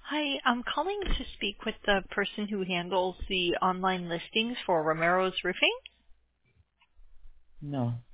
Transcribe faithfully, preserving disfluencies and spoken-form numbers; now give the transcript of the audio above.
Hi, I'm calling to speak with the person who handles the online listings for Romero's Roofing. No.